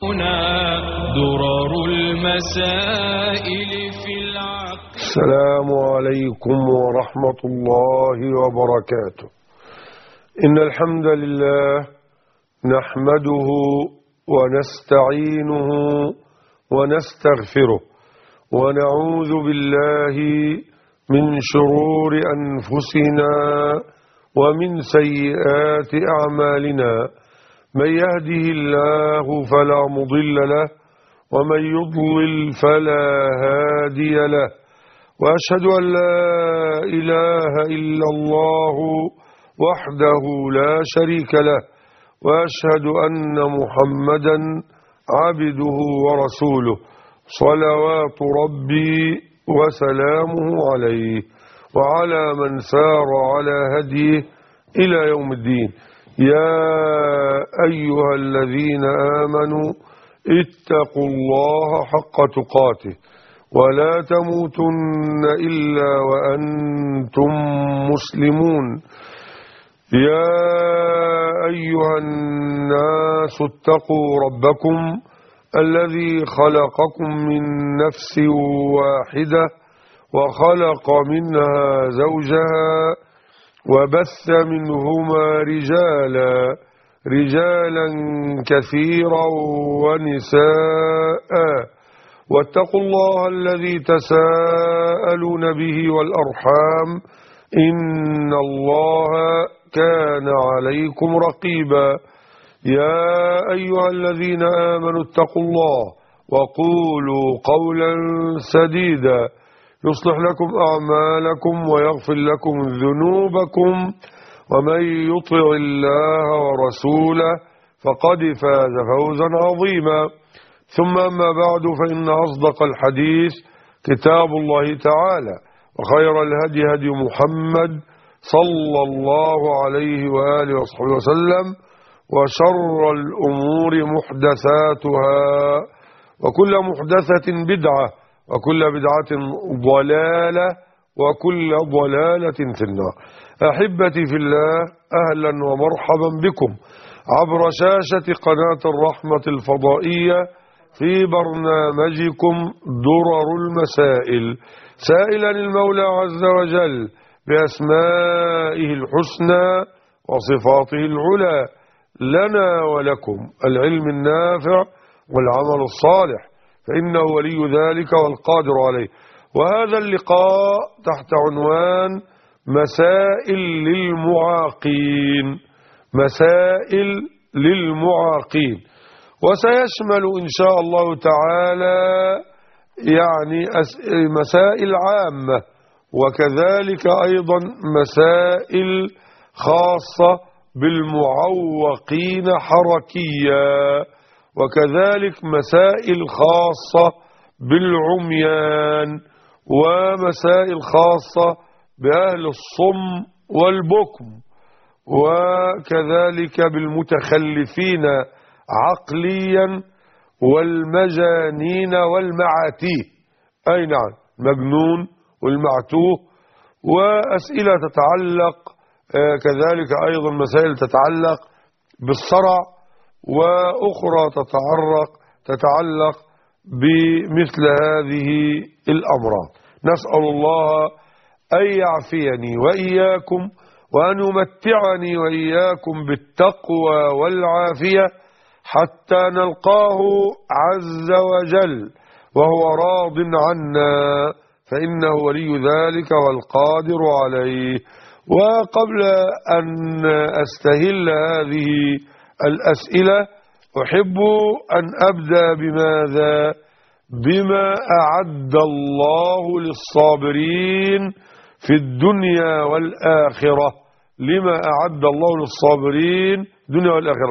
هنا درر المسائل في العقل. السلام عليكم ورحمة الله وبركاته. إن الحمد لله نحمده ونستعينه ونستغفره ونعوذ بالله من شرور أنفسنا ومن سيئات أعمالنا. من يهده الله فلا مضل له ومن يضلل فلا هادي له، وأشهد أن لا إله إلا الله وحده لا شريك له، وأشهد أن محمدا عبده ورسوله صلوات ربي وسلامه عليه وعلى من سار على هديه إلى يوم الدين. يا أيها الذين آمنوا اتقوا الله حق تقاته ولا تموتن إلا وأنتم مسلمون. يا أيها الناس اتقوا ربكم الذي خلقكم من نفس واحدة وخلق منها زوجها وبث منهما رجالا كثيرا ونساء، واتقوا الله الذي تساءلون به والأرحام إن الله كان عليكم رقيبا. يا أيها الذين آمنوا اتقوا الله وقولوا قولا سديدا يصلح لكم أعمالكم ويغفر لكم ذنوبكم، ومن يطع الله ورسوله فقد فاز فوزا عظيما. ثم أما بعد، فإن أصدق الحديث كتاب الله تعالى، وخير الهدي هدي محمد صلى الله عليه وآله وصحبه وسلم، وشر الأمور محدثاتها، وكل محدثة بدعة، وكل بدعة ضلالة، وكل ضلالة في النار. أحبتي في الله، أهلا ومرحبا بكم عبر شاشة قناة الرحمة الفضائية في برنامجكم درر المسائل، سائلا المولى عز وجل بأسمائه الحسنى وصفاته العلى لنا ولكم العلم النافع والعمل الصالح، فإنه ولي ذلك والقادر عليه. وهذا اللقاء تحت عنوان مسائل للمعاقين، مسائل للمعاقين، وسيشمل إن شاء الله تعالى يعني مسائل عامة، وكذلك أيضا مسائل خاصة بالمعوقين حركيا، وكذلك مسائل خاصة بالعميان، ومسائل خاصة بأهل الصم والبكم، وكذلك بالمتخلفين عقليا والمجانين والمعاتيه، أي نعم، مجنون والمعتوه، وأسئلة تتعلق كذلك أيضا مسائل تتعلق بالصرع، وأخرى تتعلق بمثل هذه الأمراض. نسأل الله أن يعافيني وإياكم، وأن يمتعني وإياكم بالتقوى والعافية حتى نلقاه عز وجل وهو راض عنا، فإنه ولي ذلك والقادر عليه. وقبل أن أستهل هذه الأسئلة أحب أن أبدأ بماذا؟ بما أعد الله للصابرين في الدنيا والآخرة. لما أعد الله للصابرين الدنيا والآخرة؟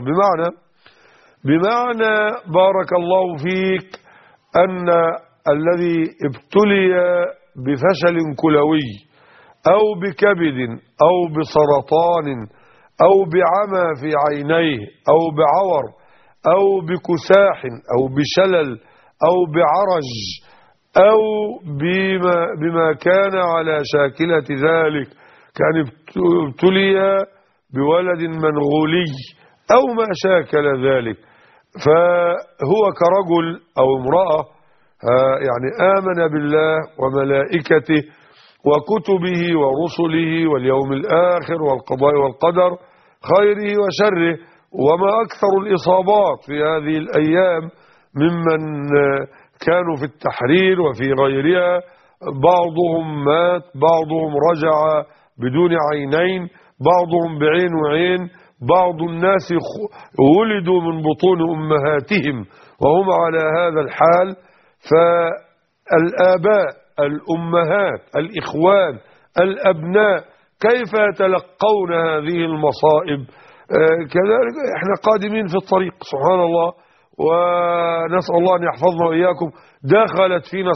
بمعنى بارك الله فيك أن الذي ابتلي بفشل كلوي أو بكبد أو بسرطان أو بعمى في عينيه أو بعور أو بكساح أو بشلل أو بعرج أو بما كان على شاكلة ذلك، كان ابتلي بولد منغولي أو ما شاكل ذلك، فهو كرجل أو امرأة يعني آمن بالله وملائكته وكتبه ورسله واليوم الآخر والقضاء والقدر خيره وشره. وما أكثر الإصابات في هذه الأيام ممن كانوا في التحرير وفي غيرها، بعضهم مات، بعضهم رجع بدون عينين، بعضهم بعين وعين، بعض الناس ولدوا من بطون أمهاتهم وهم على هذا الحال. فالآباء، الأمهات، الإخوان، الأبناء كيف يتلقون هذه المصائب؟ كذلك احنا قادمين في الطريق سبحان الله، ونسأل الله أن يحفظنا وإياكم. دخلت فينا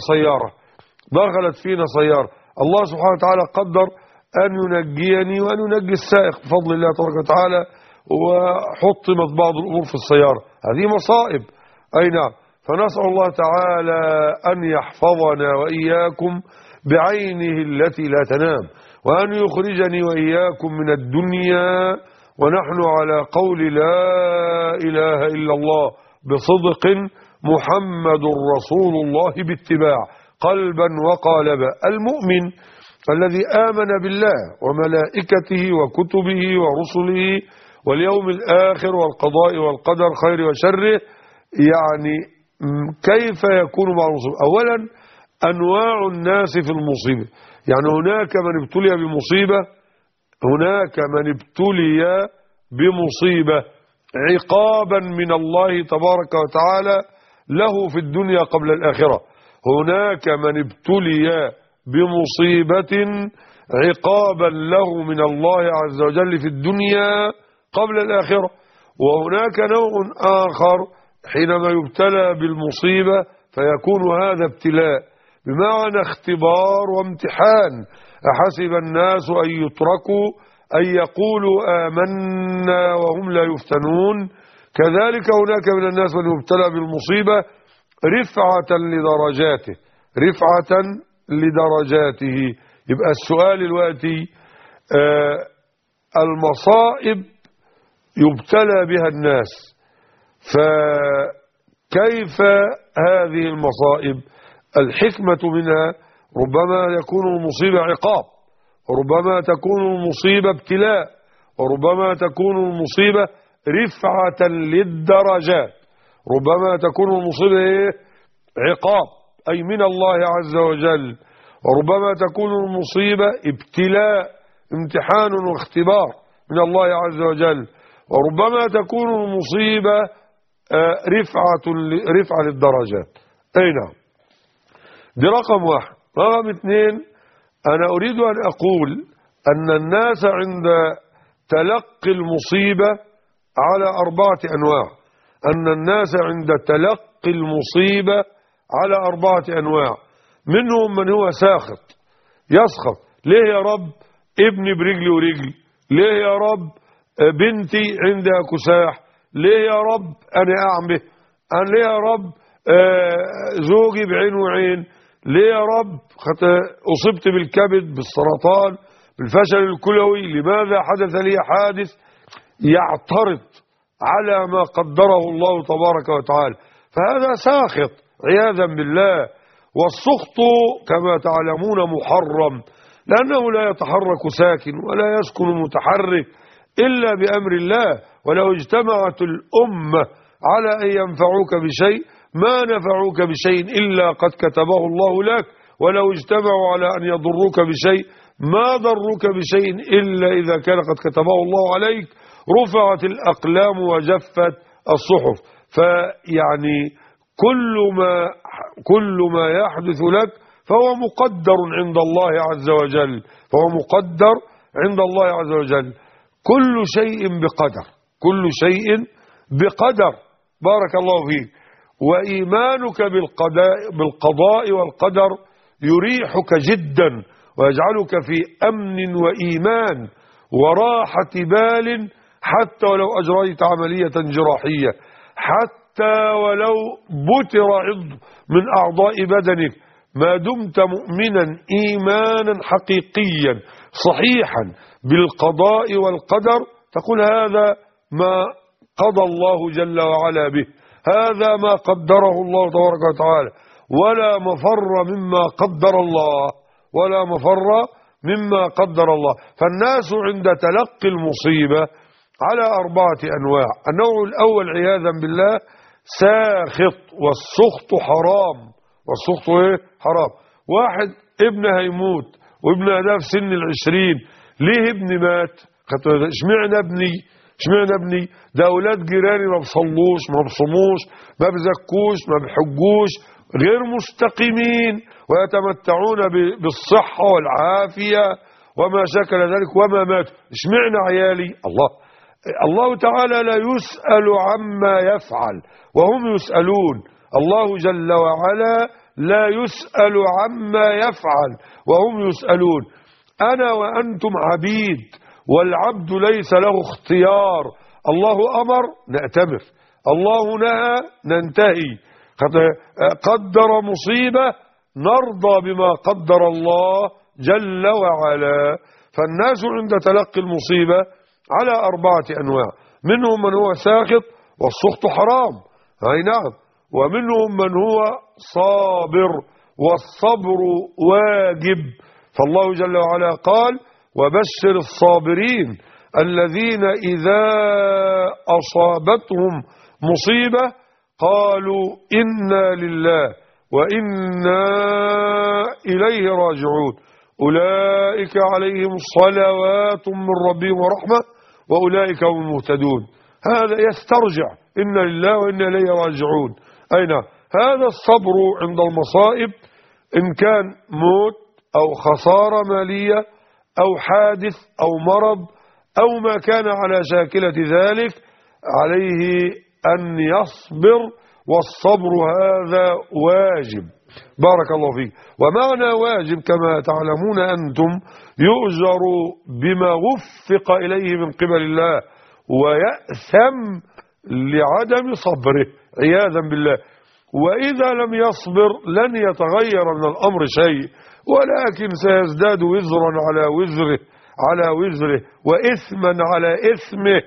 سيارة، الله سبحانه وتعالى قدر أن ينجيني وأن ينجي السائق بفضل الله تبارك وتعالى، وحطمت بعض الأمور في السيارة. هذه مصائب، أي نعم. فنسأل الله تعالى أن يحفظنا وإياكم بعينه التي لا تنام، وأن يخرجني وإياكم من الدنيا ونحن على قول لا إله إلا الله بصدق محمد رسول الله باتباع قلبا وقالبا. المؤمن الذي آمن بالله وملائكته وكتبه ورسله واليوم الآخر والقضاء والقدر خير وشره، يعني كيف يكون مع المصيبة؟ أولا أنواع الناس في المصيبة، يعني هناك من ابتلي بمصيبة عقابا من الله تبارك وتعالى له في الدنيا قبل الآخرة. هناك من ابتلي بمصيبة عقابا له من الله عز وجل في الدنيا قبل الآخرة. وهناك نوع آخر حينما يبتلى بالمصيبة فيكون هذا ابتلاء بمعنى اختبار وامتحان. أحسب الناس أن يتركوا أن يقولوا آمنا وهم لا يفتنون. كذلك هناك من الناس من يبتلى بالمصيبة رفعة لدرجاته. يبقى السؤال دلوقتي المصائب يبتلى بها الناس، فكيف هذه المصائب؟ الحكمة منها ربما يكون المصيبة عقاب، وربما تكون المصيبة ابتلاء، وربما تكون المصيبة رفعة للدرجات. ربما تكون المصيبة عقاب أي من الله عز وجل، وربما تكون المصيبة ابتلاء امتحان واختبار من الله عز وجل، وربما تكون المصيبة رفعة للدرجات. أي نعم، دي رقم واحد. رقم اثنين، أنا أريد أن أقول أن الناس عند تلقي المصيبة على 4 أنواع. أن الناس عند تلقي المصيبة على 4 أنواع. منهم من هو يسخط. ليه يا رب ابني برجلي ورجلي؟ ليه يا رب بنتي عندها كساح؟ ليه يا رب أنا أعمى؟ ليه يا رب زوجي بعين وعين؟ ليه يا رب أصبت بالكبد، بالسرطان، بالفشل الكلوي؟ لماذا حدث لي حادث؟ يعترض على ما قدره الله تبارك وتعالى، فهذا ساخط عياذا بالله. والسخط كما تعلمون محرم، لأنه لا يتحرك ساكن ولا يسكن متحرك إلا بأمر الله. ولو اجتمعت الأمة على أن ينفعوك بشيء ما نفعوك بشيء إلا قد كتبه الله لك، ولو اجتمعوا على أن يضروك بشيء ما ضروك بشيء إلا إذا كان قد كتبه الله عليك. رفعت الأقلام وجفت الصحف. فيعني كل ما يحدث لك فهو مقدر عند الله عز وجل، كل شيء بقدر. بارك الله فيك. وإيمانك بالقضاء والقدر يريحك جدا ويجعلك في أمن وإيمان وراحة بال، حتى ولو أجريت عملية جراحية، حتى ولو بتر عضو من أعضاء بدنك، ما دمت مؤمنا إيمانا حقيقيا صحيحا بالقضاء والقدر، تقول هذا ما قضى الله جل وعلا به، هذا ما قدره الله تبارك وتعالى، ولا مفر مما قدر الله، ولا مفر مما قدر الله. فالناس عند تلقي المصيبة على 4 أنواع. النوع الأول عياذا بالله ساخط، والسخط حرام، والسخط ايه؟ حرام. واحد ابن هيموت، وابن ده في سن 20، ليه ابني مات؟ اشمعنى ابني؟ اشمعنى ابني؟ ده اولاد جيراني ما بيصلوش، ما بيصوموش، ما بيزكوش، ما بيحجوش، غير مستقيمين ويتمتعون بالصحة والعافية وما شكل ذلك وما ماتوا، اشمعنى عيالي؟ الله تعالى لا يسأل عما يفعل وهم يسألون. الله جل وعلا لا يسأل عما يفعل وهم يسألون. أنا وأنتم عبيد، والعبد ليس له اختيار. الله أمر نأتمر، الله نهى ننتهي، قدر مصيبة نرضى بما قدر الله جل وعلا. فالناس عند تلقي المصيبة على 4 أنواع، منهم من هو ساخط والسخط حرام، أي نعم، ومنهم من هو صابر والصبر واجب. فالله جل وعلا قال: وبشر الصابرين الذين إذا أصابتهم مصيبة قالوا إنا لله وإنا إليه راجعون أولئك عليهم صلوات من ربهم ورحمة وأولئك هم المهتدون. هذا يسترجع إنا لله وإنا إليه راجعون. أين هذا الصبر عند المصائب؟ إن كان موت أو خسارة مالية أو حادث أو مرض أو ما كان على شاكلة ذلك، عليه أن يصبر، والصبر هذا واجب. بارك الله فيك. ومعنى واجب كما تعلمون أنتم يؤجر بما وفق إليه من قبل الله، ويأثم لعدم صبره عياذا بالله. وإذا لم يصبر لن يتغير من الأمر شيء، ولكن سيزداد وزرا على وزره وإثما على إثمه،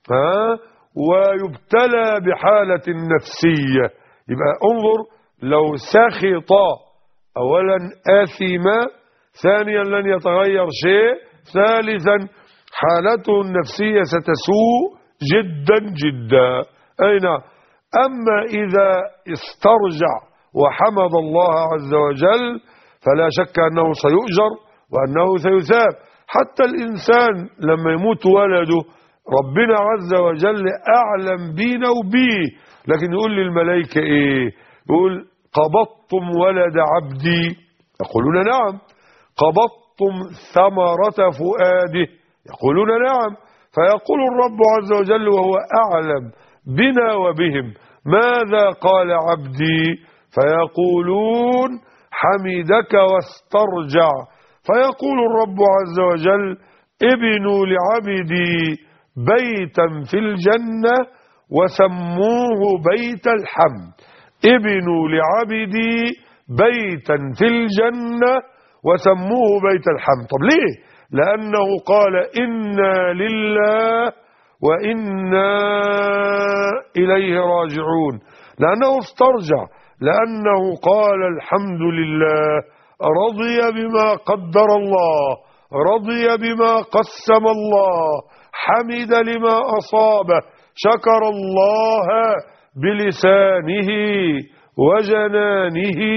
ويبتلى بحالة نفسية. يبقى انظر، لو سخط أولا آثم، ثانيا لن يتغير شيء، ثالثا حالته النفسية ستسوء جدا جدا. أين أما إذا استرجع وحمد الله عز وجل فلا شك أنه سيؤجر وأنه سيثاب. حتى الإنسان لما يموت ولده ربنا عز وجل أعلم بينا وبيه، لكن يقول للملائكة إيه؟ يقول: قبضتم ولد عبدي؟ يقولون نعم. قبضتم ثمرة فؤاده؟ يقولون نعم. فيقول الرب عز وجل وهو أعلم بنا وبهم: ماذا قال عبدي؟ فيقولون: حمدك واسترجع. فيقول الرب عز وجل: ابنوا لعبدي بيتا في الجنة وسموه بيت الحمد. ابنوا لعبدي بيتا في الجنة وسموه بيت الحمد. طب ليه؟ لأنه قال: إنا لله وإنا إليه راجعون، لأنه استرجع، لأنه قال: الحمد لله، رضي بما قدر الله، رضي بما قسم الله، حمد لما أصابه، شكر الله بلسانه وجنانه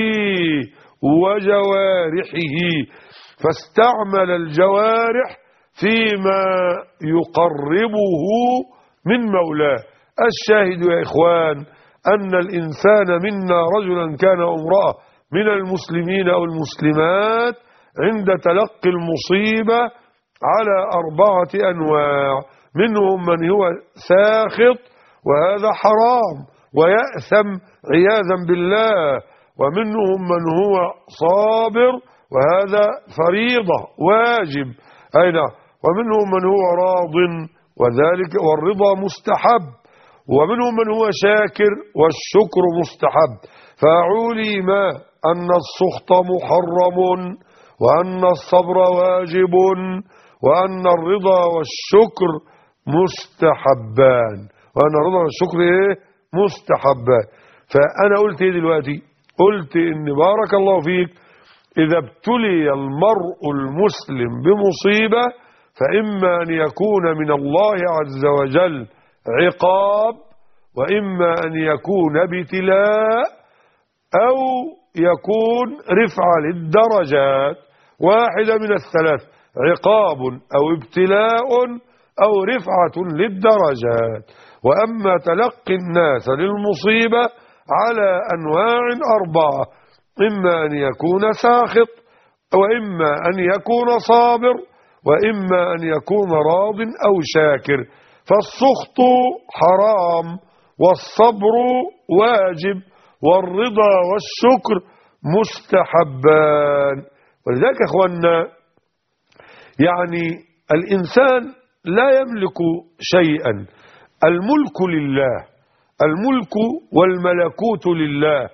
وجوارحه، فاستعمل الجوارح فيما يقربه من مولاه. الشاهد يا إخوان أن الإنسان منا رجلا كان أو امرأة من المسلمين أو المسلمات عند تلقي المصيبة على 4 أنواع، منهم من هو ساخط وهذا حرام ويأثم عياذا بالله، ومنهم من هو صابر وهذا فريضة واجب، أين، ومنهم من هو راض وذلك والرضا مستحب، ومنهم من هو شاكر والشكر مستحب. فعلم أن السخط محرم وأن الصبر واجب وأن الرضا والشكر مستحبان، وأن الرضا والشكر إيه؟ مستحبات. فأنا قلت إيه دلوقتي؟ قلت إن بارك الله فيك إذا ابتلي المرء المسلم بمصيبة فإما أن يكون من الله عز وجل عقاب، وإما أن يكون ابتلاء، أو يكون رفعة للدرجات، واحدة من الثلاث: عقاب أو ابتلاء أو رفعة للدرجات. وأما تلقي الناس للمصيبة على أنواع 4: إما أن يكون ساخط، وإما أن يكون صابر، وإما أن يكون راض أو شاكر. فالسخط حرام، والصبر واجب، والرضا والشكر مستحبان. ولذلك يا اخوانا يعني الإنسان لا يملك شيئا، الملك لله، الملك والملكوت لله.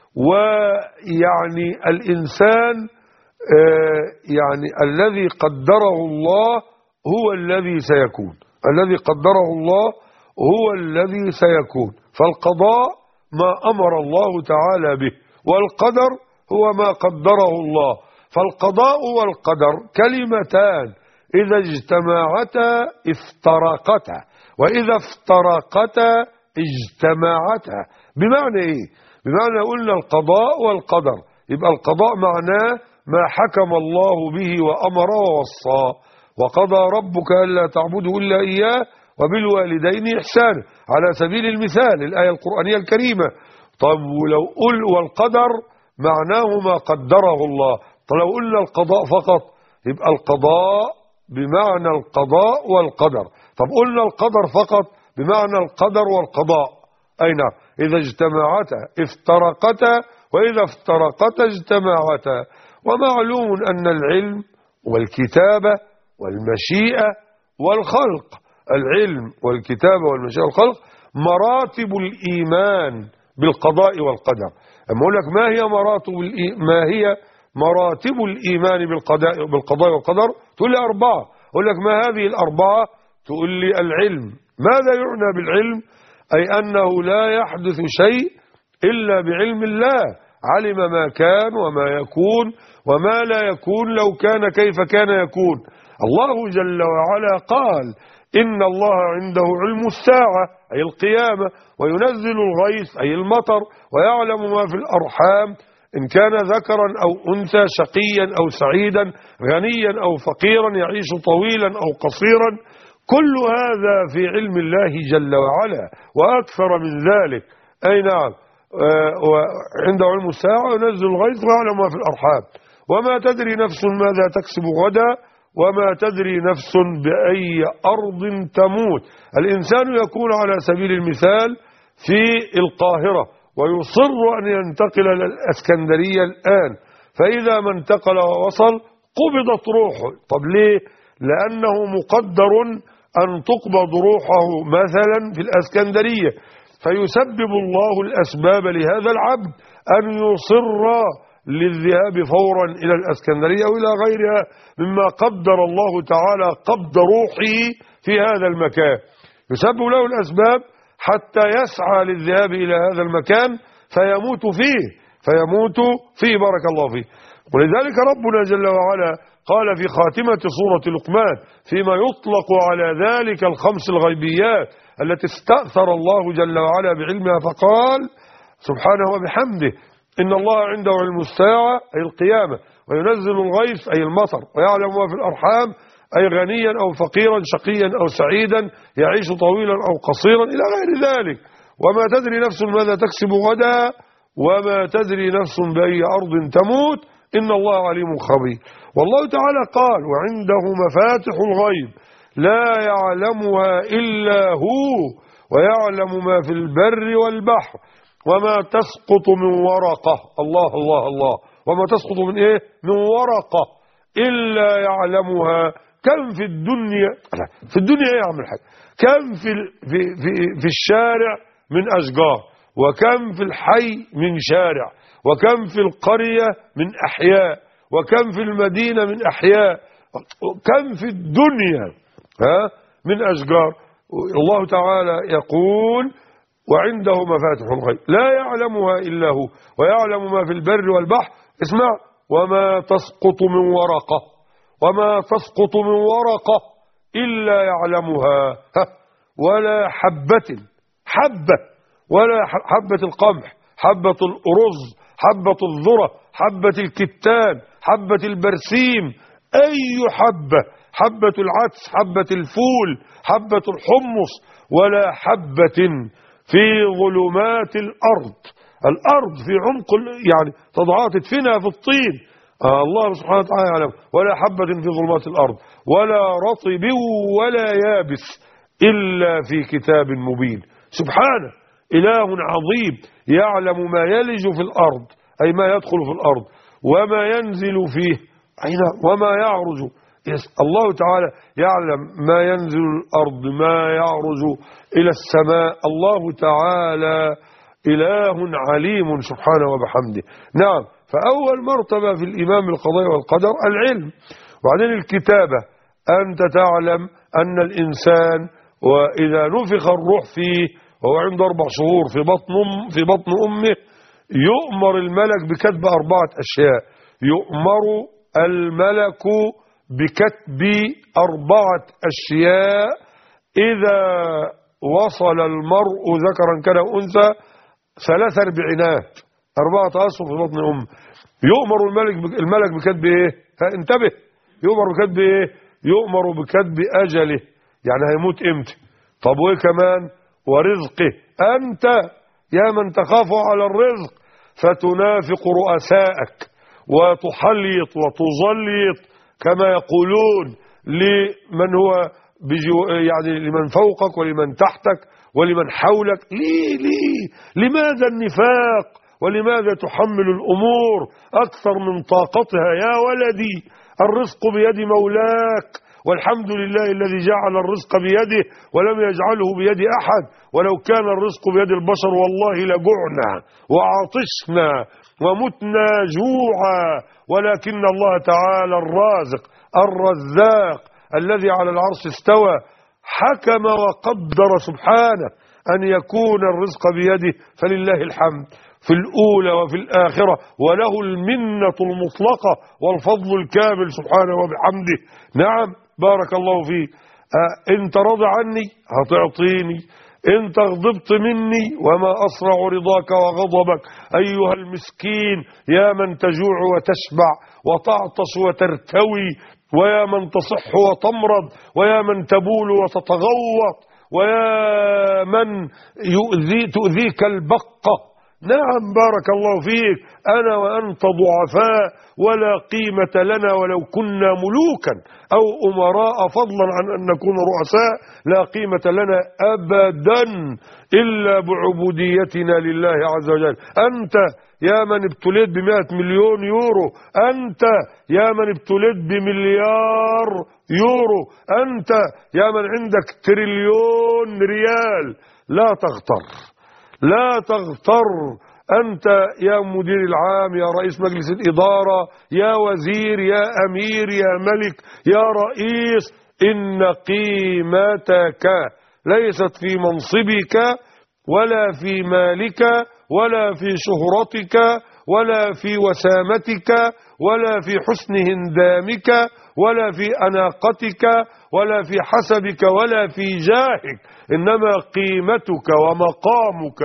ويعني الإنسان يعني الذي قدره الله هو الذي سيكون، الذي قدره الله هو الذي سيكون. فالقضاء ما أمر الله تعالى به، والقدر هو ما قدره الله. فالقضاء والقدر كلمتان إذا اجتمعتا افترقتا، وإذا افترقتا اجتمعتا. بمعنى إيه؟ بمعنى قلنا القضاء والقدر، يبقى القضاء معناه ما حكم الله به وأمر ووصى: وقضى ربك ألا تعبدوا إلا إياه وبالوالدين إحسانا، على سبيل المثال الآية القرآنية الكريمة. طب ولو قل والقدر معناه ما قدره الله. طب لو قلنا القضاء فقط يبقى القضاء بمعنى القضاء والقدر. طب قلنا القدر فقط بمعنى القدر والقضاء. أي نعم، إذا اجتمعتا افترقتا، وإذا افترقتا اجتمعتا. ومعلوم أن العلم والكتابة والمشيئة والخلق، العلم والكتابة والمشيئة والخلق مراتب الإيمان بالقضاء والقدر. أما أقول لك ما هي مراتب الإيمان بالقضاء والقدر، تقول لي 4. أقول لك ما هذه ال4؟ تقول لي العلم. ماذا يعنى بالعلم؟ أي أنه لا يحدث شيء إلا بعلم الله، علم ما كان وما يكون وما لا يكون، لو كان كيف كان يكون. الله جل وعلا قال: إن الله عنده علم الساعة أي القيامة، وينزل الغيث أي المطر، ويعلم ما في الأرحام إن كان ذكرا أو أنثى، شقيا أو سعيدا، غنيا أو فقيرا، يعيش طويلا أو قصيرا. كل هذا في علم الله جل وعلا وأكثر من ذلك. أي نعم، وعنده علم الساعة وينزل الغيث ويعلم ما في الأرحام، وما تدري نفس ماذا تكسب غدا، وما تدري نفس بأي أرض تموت. الإنسان يكون على سبيل المثال في القاهرة ويصر أن ينتقل إلى الإسكندرية الآن، فإذا ما انتقل ووصل قبضت روحه. طب ليه؟ لأنه مقدر أن تقبض روحه مثلا في الإسكندرية، فيسبب الله الأسباب لهذا العبد أن يصر للذهاب فورا إلى الإسكندرية أو إلى غيرها مما قدر الله تعالى قبض روحه في هذا المكان. يسبب له الأسباب حتى يسعى للذهاب إلى هذا المكان فيموت فيه بارك الله فيه. ولذلك ربنا جل وعلا قال في خاتمة سورة لقمان فيما يطلق على ذلك الخمس الغيبيات التي استأثر الله جل وعلا بعلمها، فقال سبحانه وبحمده: إن الله عنده علم الساعة أي القيامة، وينزل الغيث أي المطر، ويعلم ما في الأرحام أي غنيا أو فقيرا، شقيا أو سعيدا، يعيش طويلا أو قصيرا، إلى غير ذلك. وما تدري نفس ماذا تكسب غدا، وما تدري نفس بأي أرض تموت، إن الله عليم خبير. والله تعالى قال: وعنده مفاتح الغيب لا يعلمها إلا هو، ويعلم ما في البر والبحر، وما تسقط من ورقة، الله الله الله، وما تسقط من إيه؟ من ورقة إلا يعلمها. كم في الدنيا، في الدنيا إيه يا عم الحاج؟ كم في الشارع من أشجار، وكم في الحي من شارع، وكم في القرية من أحياء، وكم في المدينة من أحياء، كم في الدنيا من أشجار. الله تعالى يقول: وعنده مفاتح الغيب لا يعلمها إلا هو ويعلم ما في البر والبحر. اسمع: وما تسقط من ورقة، وما تسقط من ورقة إلا يعلمها، ولا حبة، ولا حبة القمح، حبة الأرز، حبة الذرة، حبة الكتان، حبة البرسيم، أي حبة، حبة العدس، حبة الفول، حبة الحمص، ولا حبة في ظلمات الأرض في عمق يعني تضعها تدفنها في الطين. الله سبحانه وتعالى يعلم. ولا حبة في ظلمات الأرض ولا رطب ولا يابس إلا في كتاب مبين. سبحانه إله عظيم يعلم ما يلج في الأرض، أي ما يدخل في الأرض، وما ينزل فيه، وما يعرج. الله تعالى يعلم ما ينزل الأرض، ما يعرج إلى السماء. الله تعالى إله عليم سبحانه وبحمده. نعم. فأول مرتبة في الإيمان بالقضاء والقدر العلم، وبعدين الكتابة. أنت تعلم أن الإنسان وإذا نفخ الروح فيه وهو عنده 4 شهور في بطن أمه يؤمر الملك بكتب 4 أشياء. يؤمر الملك بكتب 4 أشياء إذا وصل المرء ذكرا كان أنثى 43 4 أشهر في بطن أمه. يؤمر الملك بكتب إيه؟ فانتبه. يؤمر بكتب إيه؟ يؤمر بكتب أجله، يعني هيموت إمتى. طب وإيه كمان؟ ورزقه. أنت يا من تخاف على الرزق فتنافق رؤسائك وتحليط وتزليط كما يقولون لمن هو يعني لمن فوقك ولمن تحتك ولمن حولك. لماذا النفاق؟ ولماذا تحمل الأمور أكثر من طاقتها؟ يا ولدي الرزق بيد مولاك، والحمد لله الذي جعل الرزق بيده ولم يجعله بيد أحد. ولو كان الرزق بيد البشر والله لجعنا وعطشنا ومتنا جوعا، ولكن الله تعالى الرزاق الذي على العرش استوى حكم وقدر سبحانه أن يكون الرزق بيده، فلله الحمد في الأولى وفي الآخرة، وله المنة المطلقة والفضل الكامل سبحانه وبحمده. نعم. بارك الله فيك. انت راضي عني هتعطيني، انت غضبت مني وما أسرع رضاك وغضبك أيها المسكين، يا من تجوع وتشبع وتعطش وترتوي، ويا من تصح وتمرض، ويا من تبول وتتغوط، ويا من تؤذيك البقة. نعم. بارك الله فيك. أنا وأنت ضعفاء ولا قيمة لنا ولو كنا ملوكا أو أمراء، فضلا عن أن نكون رؤساء لا قيمة لنا أبدا إلا بعبوديتنا لله عز وجل. أنت يا من ابتليت ب100 مليون يورو، أنت يا من ابتليت ب1 مليار يورو، أنت يا من عندك 1 تريليون ريال، لا تغتر، لا تغتر. أنت يا مدير العام، يا رئيس مجلس الإدارة، يا وزير، يا أمير، يا ملك، يا رئيس، إن قيمتك ليست في منصبك ولا في مالك ولا في شهرتك ولا في وسامتك ولا في حسن هندامك ولا في أناقتك ولا في حسبك ولا في جاهك، إنما قيمتك ومقامك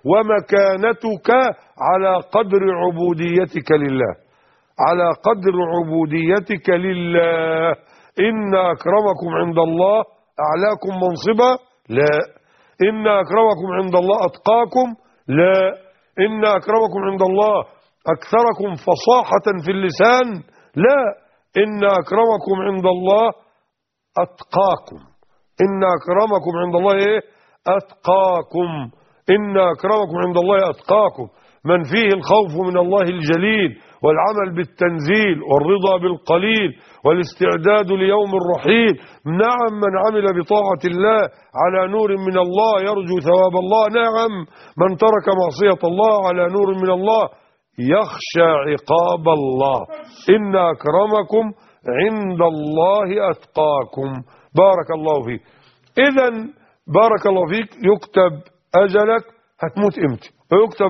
ومكانتك على قدر عبوديتك لله، على قدر عبوديتك لله. إن أكرمكم عند الله أعلاكم منصبا؟ لا. إن أكرمكم عند الله أتقاكم؟ لا. إن أكرمكم عند الله أكثركم فصاحة في اللسان؟ لا. إن أكرمكم عند الله أتقاكم. إن أكرمكم عند الله إيه؟ أتقاكم. إن أكرمكم عند الله أتقاكم، من فيه الخوف من الله الجليل والعمل بالتنزيل والرضا بالقليل والاستعداد ليوم الرحيل. نعم. من عمل بطاعة الله على نور من الله يرجو ثواب الله. نعم. من ترك معصية الله على نور من الله يخشى عقاب الله. إن أكرمكم عند الله أتقاكم. بارك الله فيك. إذن بارك الله فيك يكتب أجلك هتموت امتى، ويكتب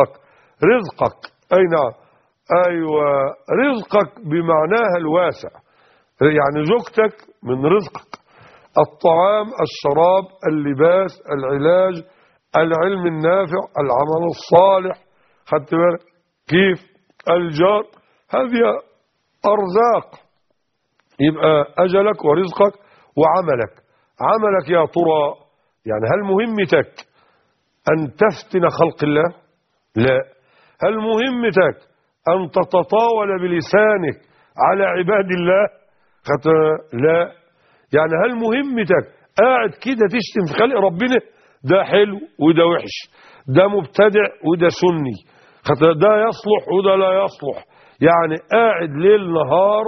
رزقك أي نعم، أيوة، رزقك بمعناها الواسع، يعني زوجتك من رزقك، الطعام، الشراب، اللباس، العلاج، العلم النافع، العمل الصالح، خدت بالك كيف، الجار، هذه أرزاق. يبقى أجلك ورزقك وعملك. عملك يا ترى يعني هل مهمتك أن تفتن خلق الله؟ لا. هل مهمتك أن تتطاول بلسانك على عباد الله؟ لا. يعني هل مهمتك قاعد كده تشتم في خلق ربنا؟ ده حلو وده وحش، ده مبتدع وده سني، ده يصلح وده لا يصلح، يعني قاعد ليل نهار،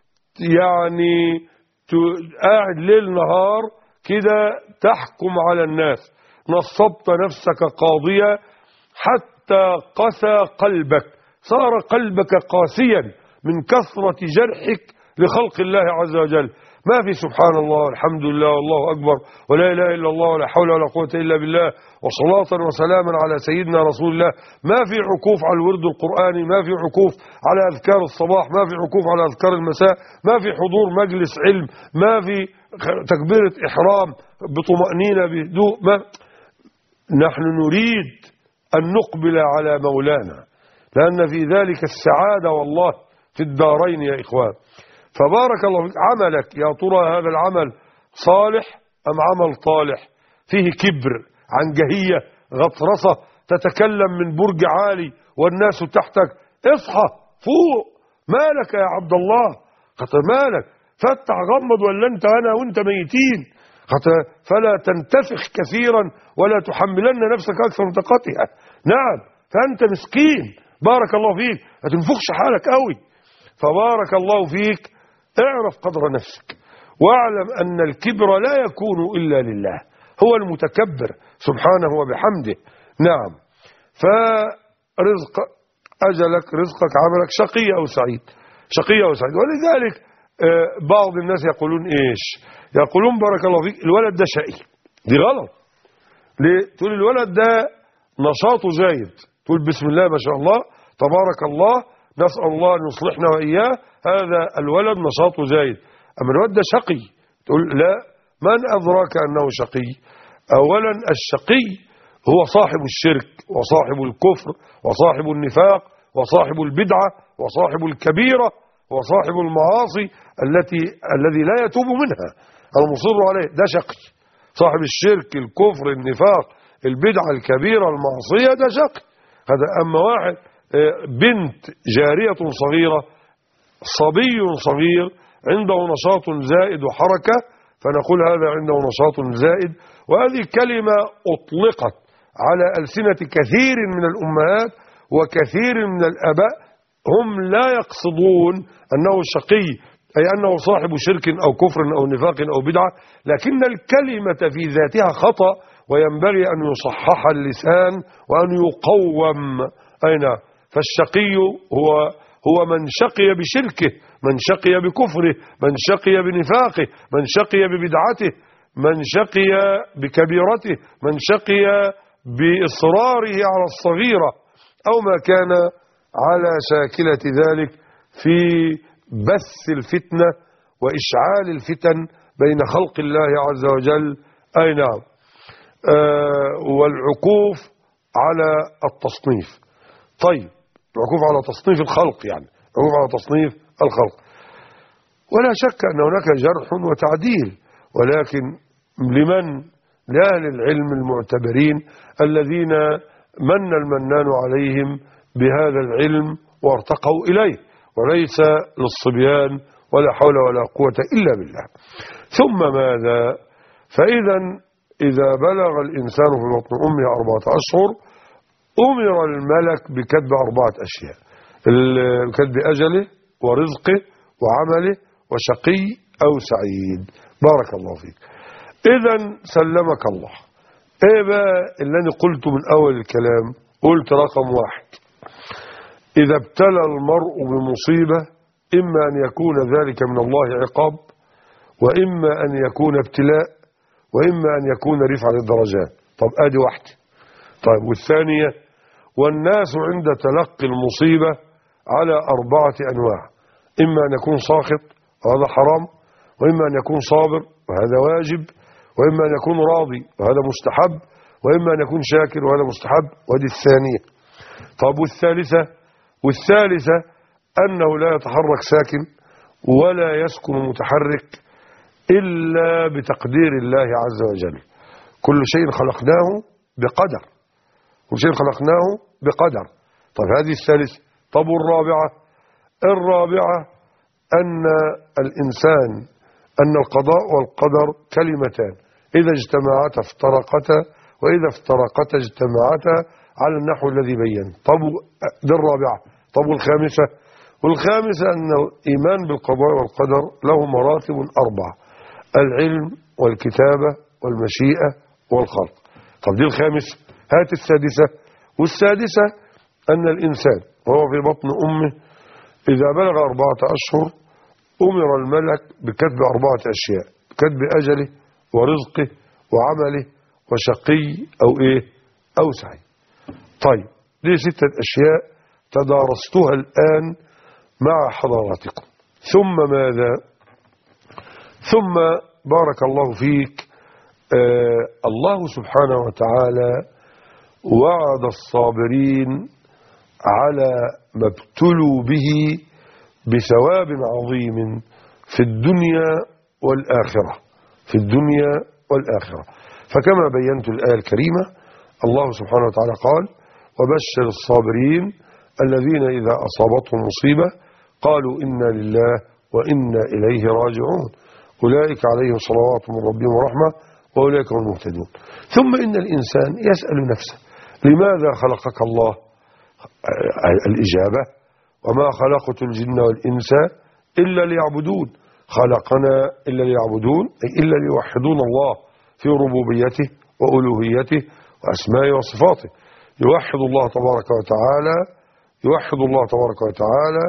يعني قاعد ليل نهار كده تحكم على الناس. نصبت نفسك قاضية حتى قسى قلبك، صار قلبك قاسيا من كثرة جرحك لخلق الله عز وجل. ما في سبحان الله والحمد لله والله أكبر ولا إله إلا الله ولا حول ولا قوة إلا بالله وصلاة وسلاما على سيدنا رسول الله. ما في عكوف على الورد القرآني، ما في عكوف على أذكار الصباح، ما في عكوف على أذكار المساء، ما في حضور مجلس علم، ما في تكبيرة إحرام بطمأنينة بهدوء. نحن نريد أن نقبل على مولانا، لأن في ذلك السعادة والله في الدارين يا إخوان. فبارك الله فيك. عملك يا ترى هذا العمل صالح أم عمل طالح فيه كبر، عنجهية، غطرسة، تتكلم من برج عالي والناس تحتك؟ اصحى فوق، مالك يا عبد الله؟ مالك؟ فتح غمض ولا انت انا وانت ميتين؟ فلا تنتفخ كثيرا ولا تحملن نفسك اكثر من طاقتها. نعم، فانت مسكين، بارك الله فيك، ما تنفخش حالك قوي. فبارك الله فيك، اعرف قدر نفسك واعلم أن الكبر لا يكون إلا لله، هو المتكبر سبحانه وبحمده. نعم. فرزق أجلك، رزقك، عملك، شقي أو سعيد، شقي أو سعيد. ولذلك بعض الناس يقولون إيش؟ يقولون بارك الله فيك الولد ده شقي. دي غلط. ليه؟ تقول الولد ده نشاطه زايد، تقول بسم الله ما شاء الله تبارك الله، نسأل الله أن يصلحنا وإياه، هذا الولد نشاطه زايد. أما الولد ده شقي، تقول لا، من أدراك أنه شقي؟ أولا الشقي هو صاحب الشرك وصاحب الكفر وصاحب النفاق وصاحب البدعة وصاحب الكبيرة وصاحب المعاصي الذي لا يتوب منها، المصر عليه، ده شقي. صاحب الشرك، الكفر، النفاق، البدعة، الكبيرة، المعصية، ده شقي. هذا. أما واحد بنت جارية صغيرة، صبي صغير عنده نشاط زائد وحركة، فنقول هذا عنده نشاط زائد. وهذه كلمة أطلقت على ألسنة كثير من الأمهات وكثير من الآباء، هم لا يقصدون أنه شقي أي أنه صاحب شرك أو كفر أو نفاق أو بدعة، لكن الكلمة في ذاتها خطأ، وينبغي أن يصحح اللسان وأن يقوم. أين؟ فالشقي هو من شقي بشركه، من شقي بكفره، من شقي بنفاقه، من شقي ببدعته، من شقي بكبيرته، من شقي بإصراره على الصغيرة أو ما كان على شاكلة ذلك في بث الفتنة وإشعال الفتن بين خلق الله عز وجل. أي نعم. والعكوف على التصنيف. طيب، العكوف على تصنيف الخلق، يعني العكوف على تصنيف الخلق، ولا شك أن هناك جرح وتعديل، ولكن لأهل العلم المعتبرين الذين من المنان عليهم بهذا العلم وارتقوا إليه، وليس للصبيان ولا حول ولا قوة إلا بالله. ثم ماذا؟ إذا بلغ الإنسان في بطن أمه 4 أشهر أمر الملك بكتب 4 أشياء: كتب أجله ورزقه وعمله وشقي أو سعيد. بارك الله فيك. إذا سلمك الله. إيه بقى اللي أنا قلته من أول الكلام؟ قلت رقم 1: إذا ابتلى المرء بمصيبة إما أن يكون ذلك من الله عقاب، وإما أن يكون ابتلاء، وإما أن يكون رفع للدرجات. طب آدي واحدة. طيب والثانية: والناس عند تلقي المصيبة على 4 أنواع، إما أن يكون ساخط وهذا حرام، وإما أن يكون صابر وهذا واجب، وإما أن يكون راضي وهذا مستحب، وإما أن يكون شاكر وهذا مستحب. ودي الثانية. طب والثالثة أنه لا يتحرك ساكن ولا يسكن متحرك إلا بتقدير الله عز وجل. كل شيء خلقناه بقدر، كل شيء خلقناه بقدر. طب هذه الثالثة. طب الرابعة أن الإنسان أن القضاء والقدر كلمتان، إذا اجتمعتا افترقتا، وإذا افترقتا اجتمعتا، على النحو الذي بين. طب دي الرابعة. طب والخامسة أن الإيمان بالقضاء والقدر له مراتب 4: العلم والكتابة والمشيئة والخلق. طب دي الخامسة. هات السادسة. والسادسة أن الإنسان وهو في بطن أمه إذا بلغ 4 أشهر أمر الملك بكتب 4 أشياء: كتب أجله ورزقه وعمله وشقي أو سعيد. طيب دي 6 أشياء تدارستها الآن مع حضراتكم. ثم ماذا؟ ثم بارك الله فيك، الله سبحانه وتعالى وعد الصابرين على ما ابتلوا به بثواب عظيم في الدنيا والآخرة، في الدنيا والآخرة. فكما بينت الآية الكريمة، الله سبحانه وتعالى قال: وبشر الصابرين الذين إذا أصابتهم مصيبة قالوا إنا لله وإنا إليه راجعون أولئك عليهم صلوات من ربهم ورحمة وأولئك هم المهتدون. ثم إن الإنسان يسأل نفسه: لماذا خلقك الله؟ الإجابة: وما خلقت الجن والإنس إلا ليعبدون. خلقنا إلا ليعبدون، أي إلا ليوحدون الله في ربوبيته وألوهيته وأسمائه وصفاته. يوحد الله تبارك وتعالى، يوحد الله تبارك وتعالى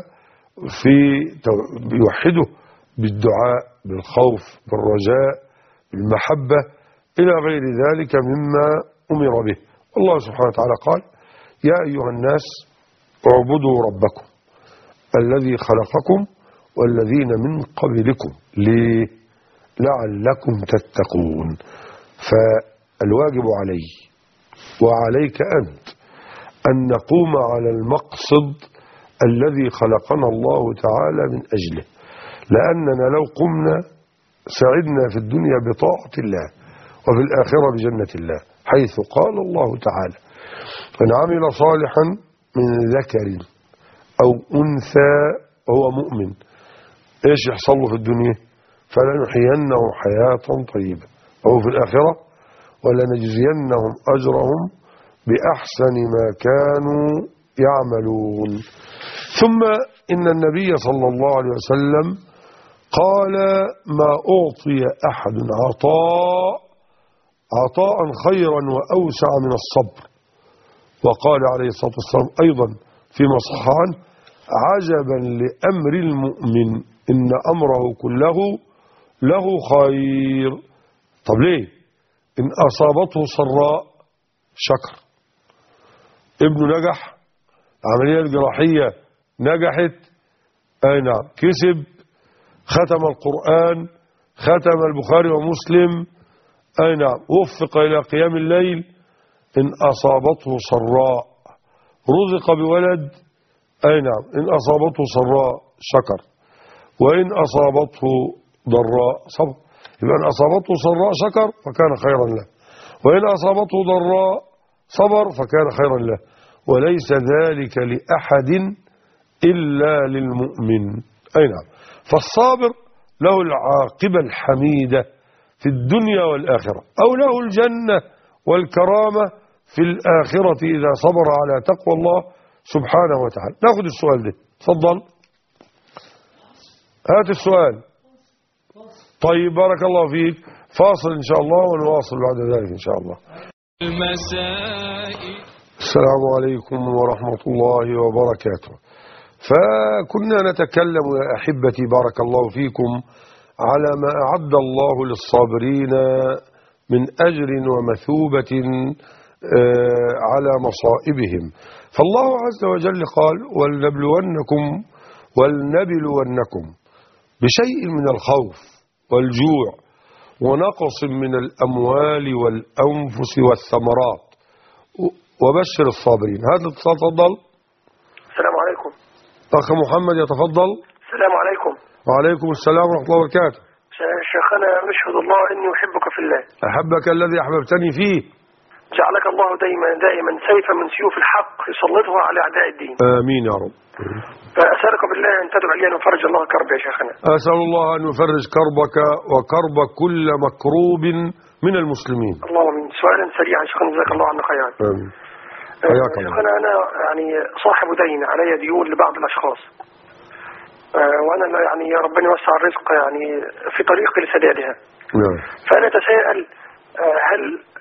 يوحده بالدعاء، بالخوف، بالرجاء، بالمحبة، إلى غير ذلك مما أمر به. الله سبحانه وتعالى قال: يا أيها الناس اعبدوا ربكم الذي خلقكم والذين من قبلكم ليه؟ لعلكم تتقون. فالواجب علي وعليك أنت أن نقوم على المقصد الذي خلقنا الله تعالى من أجله، لأننا لو قمنا سعدنا في الدنيا بطاعة الله وفي الآخرة بجنة الله، حيث قال الله تعالى: من عمل صالحا من ذكر أو أنثى وهو مؤمن، إيش يحصل له في الدنيا؟ فلنحيينه حياة طيبة، وهو في الآخرة ولنجزينهم أجرهم بأحسن ما كانوا يعملون. ثم إن النبي صلى الله عليه وسلم قال: ما أعطي أحد عطاء خيرا وأوسع من الصبر. وقال عليه الصلاة والسلام أيضا فيما صح عنه: عجبا لأمر المؤمن إن أمره كله له خير. طب ليه؟ إن أصابته سراء شكر، ابنه نجح، العملية الجراحية نجحت، أي نعم، كسب، ختم القرآن، ختم البخاري ومسلم، أي نعم، وفق إلى قيام الليل. إن أصابته سراء رزق بولد، أي نعم، إن أصابته سراء شكر، وإن أصابته ضراء صبر. يبقى إن أصابته سراء شكر فكان خيرا له، وإن أصابته ضراء صبر فكان خيرا له، وليس ذلك لأحد إلا للمؤمن. أي نعم. فالصابر له العاقبة الحميدة في الدنيا والآخرة، أو له الجنة والكرامة في الآخرة إذا صبر على تقوى الله سبحانه وتعالى. ناخذ السؤال ده، تفضل هات السؤال. طيب بارك الله فيك، فاصل إن شاء الله ونواصل بعد ذلك إن شاء الله. السلام عليكم ورحمة الله وبركاته. فكنا نتكلم يا أحبتي بارك الله فيكم على ما أعد الله للصابرين من أجر ومثوبة على مصائبهم. فالله عز وجل قال ولنبلونكم بشيء من الخوف والجوع ونقص من الأموال والأنفس والثمرات وبشر الصابرين. هذا الاتصال، تفضل. السلام عليكم. أخ محمد يتفضل. السلام عليكم. وعليكم السلام ورحمة الله وبركاته. شيخنا نشهد الله إني أحبك في الله. أحبك الذي أحببتني فيه. جعلك الله دائما سيفا من سيوف الحق يسلطها على أعداء الدين. آمين يا رب. فأسألك بالله أن تدعو لي أن يفرج الله كربي يا شيخنا. أسأل الله أن يفرج كربك وكرب كل مكروب من المسلمين. اللهم آمين. سؤالا سريعا شيخنا جزاك الله عنا خيرا. آمين. حياك الله. شيخنا أنا يعني صاحب دين، علي ديون لبعض الأشخاص، وأنا يعني يا ربنا يوسع الرزق يعني في طريق لسدادها. نعم. فأنا أتساءل هل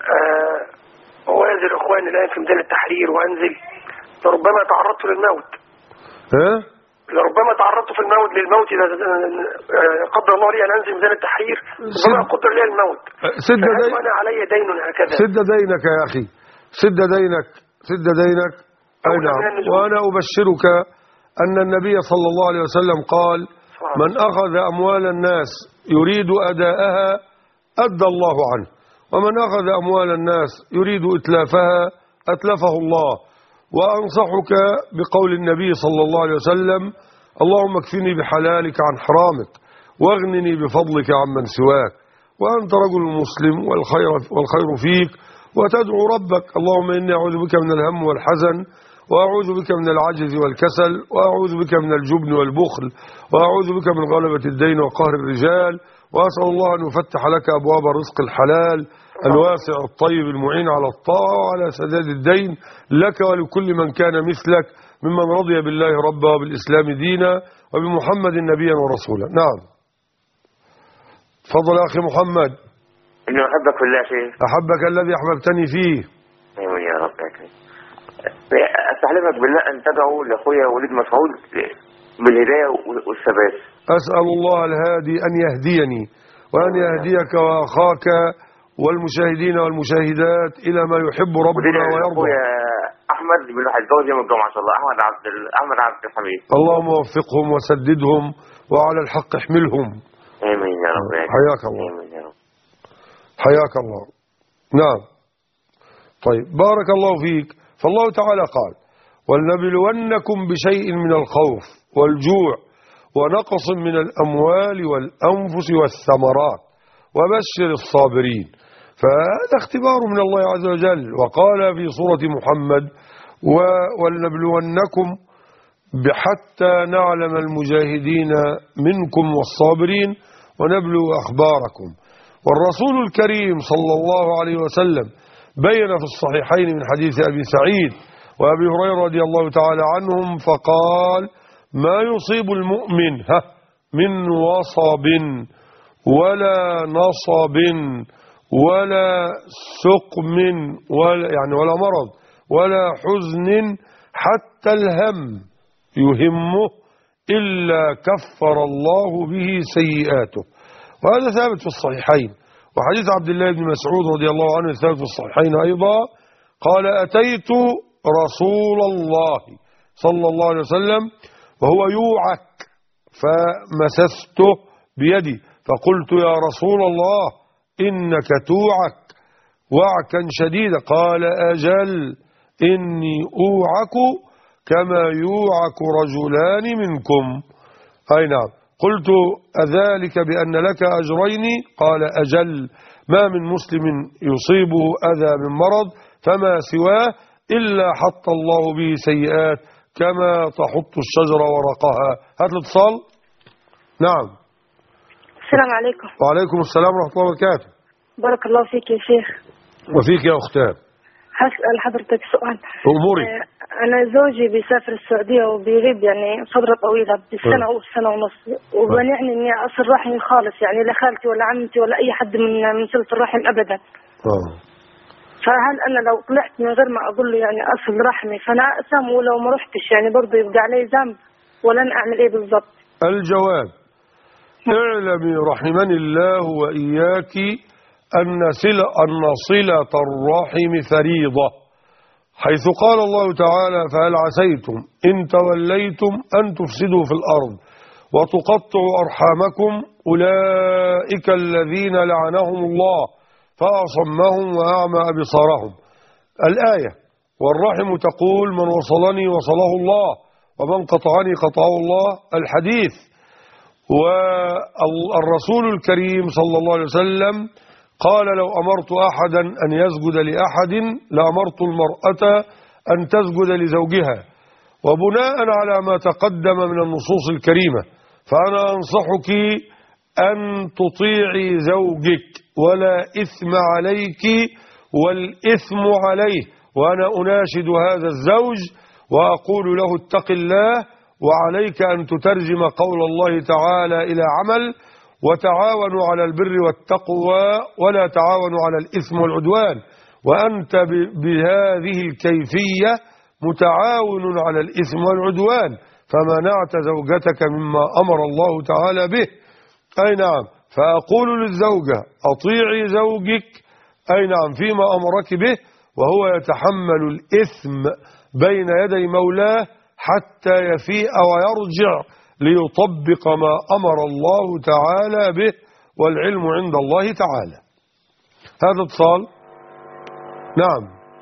أوازر إخواني الآن في ميدان التحرير وأنزل؟ لربما تعرضت للموت. لربما تعرضت في الموت للموت إذا قدر الله لي أن أنزل ميدان التحرير، ربما قدر لي الموت. أنا علي دين هكذا. سد دينك يا أخي، سد دينك. أي نعم. وأنا أبشرك أن النبي صلى الله عليه وسلم قال: من أخذ أموال الناس يريد أداءها أدى الله عنه، ومن أخذ أموال الناس يريد إتلافها أتلفه الله. وأنصحك بقول النبي صلى الله عليه وسلم: اللهم اكفني بحلالك عن حرامك واغنني بفضلك عمن سواك. وأنت رجل مسلم والخير فيك، وتدعو ربك: اللهم إني أعوذ بك من الهم والحزن، وأعوذ بك من العجز والكسل، وأعوذ بك من الجبن والبخل، وأعوذ بك من غلبة الدين وقهر الرجال. وأسأل الله أن يفتح لك أبواب الرزق الحلال الواسع الطيب المعين على الطاعة وعلى سداد الدين لك ولكل من كان مثلك ممن رضي بالله ربا وبالإسلام دينا وبمحمد نبيا ورسولا. نعم. تفضل يا أخي محمد. إني أحبك في الله شيخ. أحبك الذي أحببتني فيه. أيوة يا رب يا كريم. أستحلفك بالله أن تدعو لأخويا وليد مسعود بالهداية والثبات. أسأل الله الهادي أن يهديني وأن يهديك وأخاك والمشاهدين والمشاهدات إلى ما يحب ربنا ويرضى. أحمد بن هيتجوز يوم الجمعة إن شاء الله. أحمد عبد الحميد. اللهم وفقهم وسددهم وعلى الحق احملهم. آمين يا رب. حياك الله. آمين يا رب. حياك الله. نعم. طيب، بارك الله فيك. فالله تعالى قال: ولنبلونكم بشيء من الخوف والجوع ونقص من الأموال والأنفس والثمرات وبشر الصابرين. فهذا اختبار من الله عز وجل. وقال في سورة محمد: ولنبلونكم حتى نعلم المجاهدين منكم والصابرين ونبلو أخباركم. والرسول الكريم صلى الله عليه وسلم بين في الصحيحين من حديث أبي سعيد وأبي هريرة رضي الله تعالى عنهم فقال: ما يصيب المؤمن من وصب ولا نصب ولا سقم ولا مرض ولا حزن حتى الهم يهمه إلا كفر الله به سيئاته. وهذا ثابت في الصحيحين. وحديث عبد الله بن مسعود رضي الله عنه ثابت في الصحيحين أيضا، قال: أتيت رسول الله صلى الله عليه وسلم وهو يوعك فمسسته بيدي فقلت: يا رسول الله إنك توعك وعكا شديدا. قال: أجل، إني أوعك كما يوعك رجلان منكم. أي نعم. قلت: أذلك بأن لك أجرين؟ قال: أجل، ما من مسلم يصيبه أذى من مرض فما سواه إلا حط الله به سيئات كما تحط الشجرة ورقها. هات الاتصال. نعم. السلام عليكم. وعليكم السلام ورحمة الله وبركاته. بارك الله فيك يا شيخ. وفيك يا أختان. هسأل حضرتك سؤال. أموري. أنا زوجي بيسافر السعودية وبيغيب يعني فترة طويلة بالسنة أو سنة ونص، ومنعني إني أصل رحمي خالص، يعني لا خالتي ولا عمتي ولا أي حد من صلة الرحم أبدا. فهل أنا لو طلعت من غير ما أقول له يعني أصل رحمي فأنا أقسم، ولو ما رحتش يعني برضه يبقى علي ذنب، ولا أنا أعمل إيه بالضبط؟ الجواب: اعلمي رحمني الله وإياك أن صلة الرحم فريضة، حيث قال الله تعالى: فهل عسيتم إن توليتم أن تفسدوا في الأرض وتقطعوا أرحامكم أولئك الذين لعنهم الله فأصمهم وأعمى أبصارهم. الآية. والرحم تقول: من وصلني وصله الله ومن قطعني قطعه الله. الحديث. والرسول الكريم صلى الله عليه وسلم قال: لو أمرت أحدا أن يسجد لأحد لأمرت المرأة أن تسجد لزوجها. وبناء على ما تقدم من النصوص الكريمة، فأنا أنصحك أن تطيعي زوجك، ولا إثم عليك والإثم عليه. وأنا أناشد هذا الزوج وأقول له: اتق الله، وعليك أن تترجم قول الله تعالى إلى عمل: وتعاونوا على البر والتقوى ولا تعاونوا على الإثم والعدوان. وأنت بهذه الكيفية متعاون على الإثم والعدوان، فمنعت زوجتك مما أمر الله تعالى به. أي نعم. فأقول للزوجة: أطيعي زوجك، أي نعم، فيما أمرك به، وهو يتحمل الإثم بين يدي مولاه حتى يفيء ويرجع ليطبق ما أمر الله تعالى به، والعلم عند الله تعالى. هذا اتصال. نعم.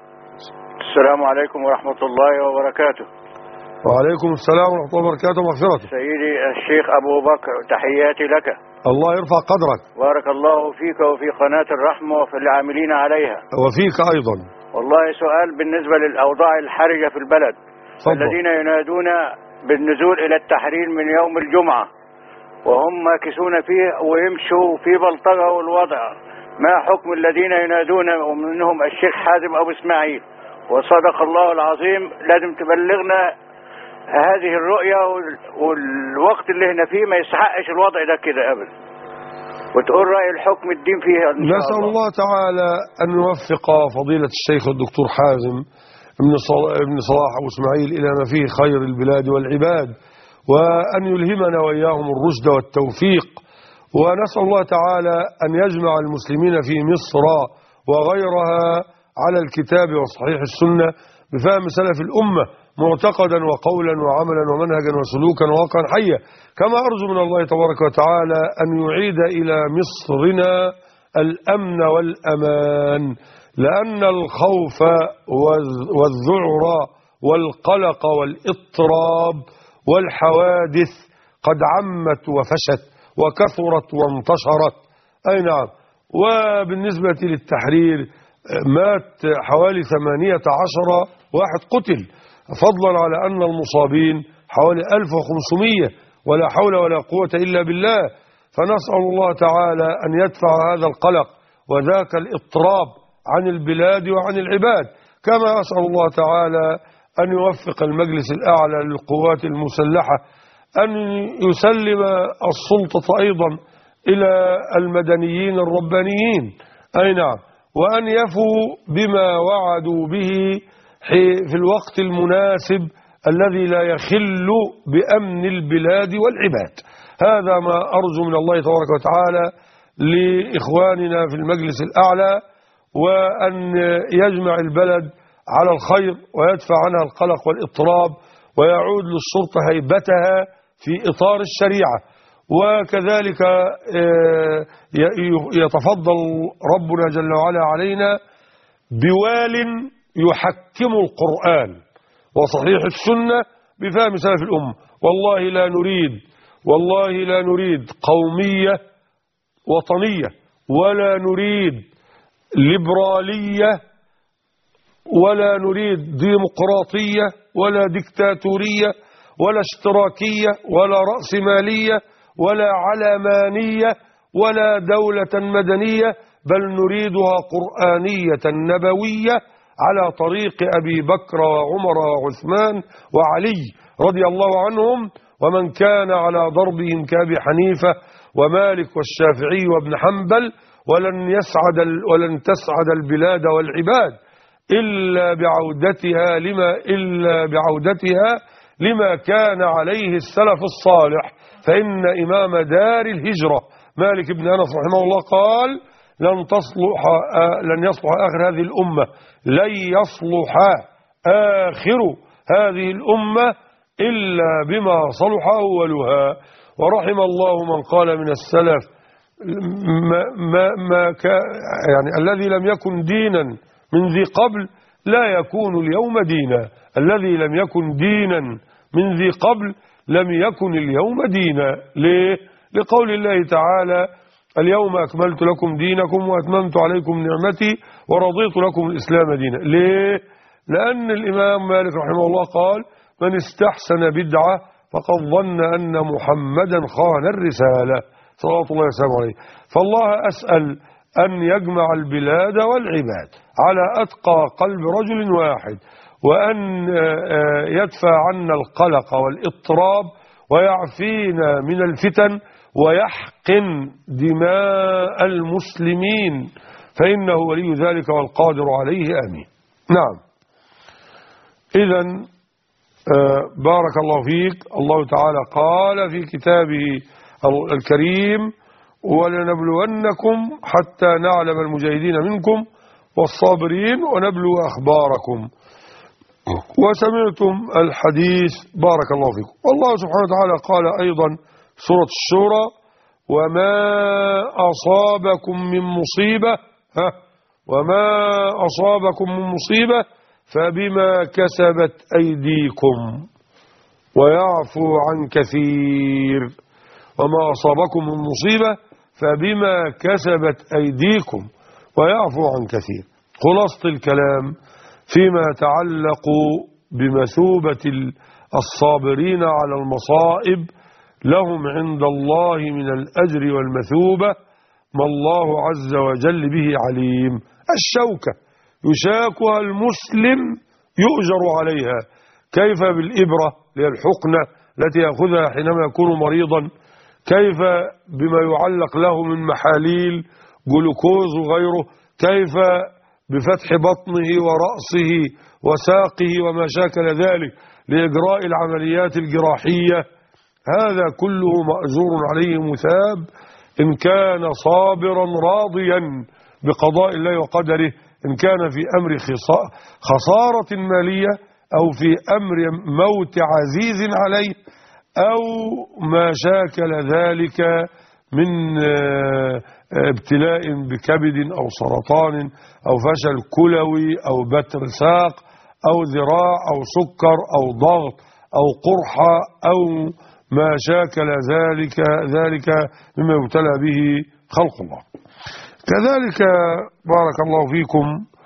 السلام عليكم ورحمة الله وبركاته. وعليكم السلام ورحمة الله وبركاته. مغفرته. سيدي الشيخ أبو بكر، تحياتي لك. الله يرفع قدرك. بارك الله فيك وفي قناة الرحمة وفي العاملين عليها. وفيك أيضا. والله سؤال بالنسبة للأوضاع الحرجة في البلد. صبر. الذين ينادون بالنزول إلى التحرير من يوم الجمعة وهم ماكسون فيه ويمشوا في بلطجة والوضع، ما حكم الذين ينادون، ومنهم الشيخ حازم أبو إسماعيل؟ وصدق الله العظيم، لازم تبلغنا هذه الرؤية، والوقت اللي هنا فيه ما يستحقش الوضع ده كده أبدا، وتقول رأي الحكم الدين فيها إن شاء نسأل الله تعالى أن يوفق فضيلة الشيخ الدكتور حازم ابن صلاح أبو إسماعيل إلى ما فيه خير البلاد والعباد، وأن يلهمنا وإياهم الرشد والتوفيق. ونسأل الله تعالى أن يجمع المسلمين في مصر وغيرها على الكتاب وصحيح السنة بفهم سلف الأمة، معتقدا وقولا وعملا ومنهجا وسلوكا وواقعا حيا. كما أرجو من الله تبارك وتعالى أن يعيد إلى مصرنا الأمن والأمان، لأن الخوف والذعر والقلق والاضطراب والحوادث قد عمت وفشت وكثرت وانتشرت. أي نعم. وبالنسبة للتحرير مات حوالي 18 واحد قتل، فضلا على أن المصابين حوالي 1500، ولا حول ولا قوة إلا بالله. فنسأل الله تعالى أن يدفع هذا القلق وذاك الاضطراب عن البلاد وعن العباد. كما أسأل الله تعالى أن يوفق المجلس الأعلى للقوات المسلحة أن يسلم السلطة أيضا إلى المدنيين الربانيين. أي نعم. وأن يفوا بما وعدوا به في الوقت المناسب الذي لا يخل بأمن البلاد والعباد. هذا ما أرجو من الله تبارك وتعالى لإخواننا في المجلس الأعلى، وأن يجمع البلد على الخير ويدفع عنها القلق والاضطراب، ويعود للشرطة هيبتها في إطار الشريعة. وكذلك يتفضل ربنا جل وعلا علينا بوال يحكم القرآن وصحيح السنة بفهم سلف الأمة. والله لا نريد قومية وطنية، ولا نريد ليبرالية، ولا نريد ديمقراطية، ولا ديكتاتورية، ولا اشتراكية، ولا رأسمالية، ولا علمانية، ولا دولة مدنية، بل نريدها قرآنية نبوية على طريق أبي بكر وعمر وعثمان وعلي رضي الله عنهم، ومن كان على ضربهم كأبي حنيفة ومالك والشافعي وابن حنبل. ولن تسعد البلاد والعباد إلا بعودتها لما كان عليه السلف الصالح. فإن إمام دار الهجرة مالك بن أنس رحمه الله قال: لن يصلح آخر هذه الأمة، لن يصلح آخر هذه الأمة إلا بما صلح أولها. ورحم الله من قال من السلف يعني الذي لم يكن دينا من ذي قبل لا يكون اليوم دينا، الذي لم يكن دينا من ذي قبل لم يكن اليوم دينا. ليه؟ لقول الله تعالى: اليوم أكملت لكم دينكم وأتممت عليكم نعمتي ورضيت لكم الإسلام دينا. ليه؟ لأن الإمام مالك رحمه الله قال: من استحسن بدعة فقد ظن أن محمدا خان الرسالة صلوات الله وسلامه عليه. فالله أسأل أن يجمع البلاد والعباد على أتقى قلب رجل واحد، وأن يدفع عنا القلق والاضطراب ويعفينا من الفتن ويحقن دماء المسلمين، فإنه ولي ذلك والقادر عليه. آمين. نعم. إذن بارك الله فيك. الله تعالى قال في كتابه الكريم: ولنبلونكم حتى نعلم المجاهدين منكم والصابرين ونبلو أخباركم. وسمعتم الحديث بارك الله فيكم. والله سبحانه وتعالى قال أيضا سورة الشورى: وما أصابكم من مصيبة فبما كسبت أيديكم ويعفو عن كثير. وما أصابكم من مصيبة فبما كسبت أيديكم ويعفو عن كثير. خلاصة الكلام فيما يتعلق بمثوبة الصابرين على المصائب: لهم عند الله من الأجر والمثوبة ما الله عز وجل به عليم. الشوكة يشاكها المسلم يؤجر عليها. كيف بالإبرة اللي هي الحقنة التي يأخذها حينما يكون مريضا؟ كيف بما يعلق له من محاليل جلوكوز وغيره؟ كيف بفتح بطنه ورأسه وساقه وما شاكل ذلك لإجراء العمليات الجراحية؟ هذا كله مأجور عليه مثاب إن كان صابرا راضيا بقضاء الله وقدره، إن كان في أمر خسارة مالية أو في أمر موت عزيز عليه أو ما شاكل ذلك من ابتلاء بكبد أو سرطان أو فشل كلوي أو بتر ساق أو ذراع أو سكر أو ضغط أو قرحة أو ما شاكل ذلك مما يبتلى به خلق الله. كذلك بارك الله فيكم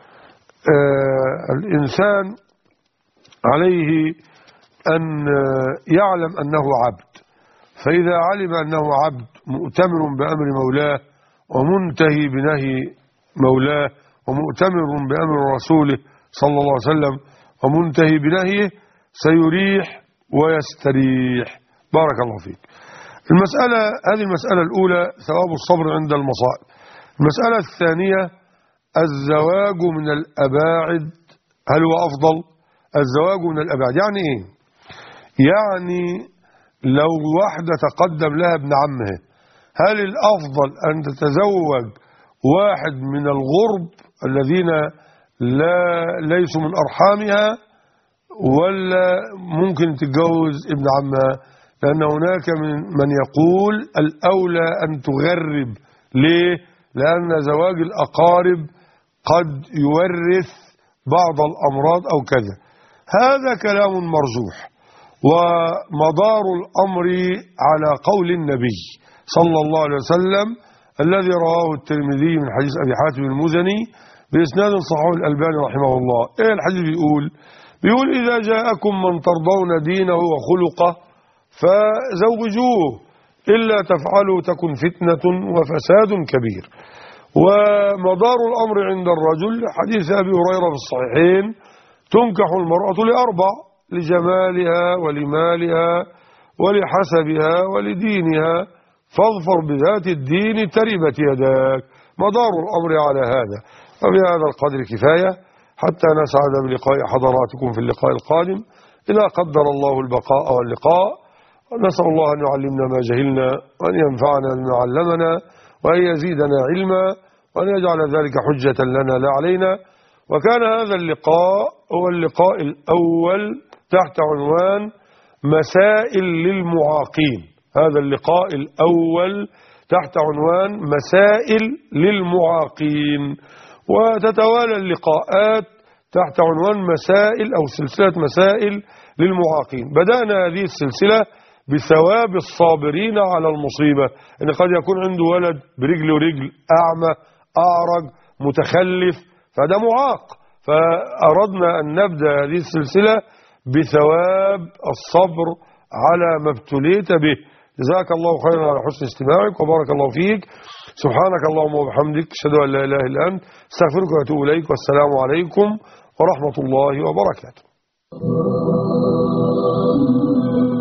الإنسان عليه أن يعلم أنه عبد، فإذا علم أنه عبد مؤتمر بأمر مولاه ومنتهي بنهي مولاه ومؤتمر بأمر رسوله صلى الله عليه وسلم ومنتهي بنهيه سيريح ويستريح. بارك الله فيك. هذه المسألة الأولى ثواب الصبر عند المصائب. المسألة الثانية الزواج من الأباعد، هل هو أفضل؟ الزواج من الأباعد يعني إيه؟ يعني لو واحدة تقدم لها ابن عمها، هل الأفضل أن تتزوج واحد من الغرب الذين ليسوا من أرحامها، ولا ممكن تتجوز ابن عمها؟ لأن هناك من يقول الأولى أن تغرب. ليه؟ لأن زواج الأقارب قد يورث بعض الأمراض أو كذا. هذا كلام مرجوح، ومدار الأمر على قول النبي صلى الله عليه وسلم الذي رواه الترمذي من حديث أبي حاتم المزني بإسناد صحيح الألباني رحمه الله. إيه الحديث بيقول إذا جاءكم من ترضون دينه وخلقه فزوجوه، إلا تفعلوا تكن فتنة وفساد كبير. ومدار الأمر عند الرجل حديث أبي هريرة في الصحيحين: تنكح المرأة لأربع: لجمالها ولمالها ولحسبها ولدينها، فاظفر بذات الدين تربت يداك. مدار الأمر على هذا. وبهذا القدر كفاية حتى نسعد بلقاء حضراتكم في اللقاء القادم إذا قدر الله البقاء واللقاء. نسأل الله أن يعلمنا ما جهلنا وأن ينفعنا بما علمنا وأن يزيدنا علما وأن يجعل ذلك حجة لنا لا علينا. وكان هذا اللقاء هو اللقاء الأول تحت عنوان مسائل للمعاقين. هذا اللقاء الأول تحت عنوان مسائل للمعاقين، وتتوالى اللقاءات تحت عنوان مسائل أو سلسلة مسائل للمعاقين. بدأنا هذه السلسلة بثواب الصابرين على المصيبة، إن قد يكون عنده ولد برجل ورجل، أعمى، أعرج، متخلف، فده معاق، فأردنا أن نبدأ هذه السلسلة بثواب الصبر على ما ابتليت به. جزاك الله خيرا على حسن استماعك وبارك الله فيك. سبحانك اللهم وبحمدك، أشهد أن لا إله إلا أنت، استغفرك وأتوب إليك، والسلام عليكم ورحمة الله وبركاته.